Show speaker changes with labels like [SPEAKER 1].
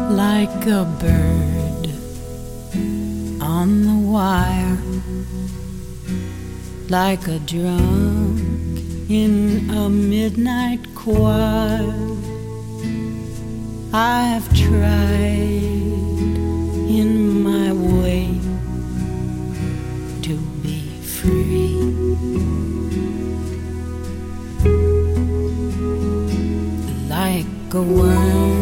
[SPEAKER 1] like a bird on the wire, like a drunk in a midnight choir. I've tried in my way to be free, like a worm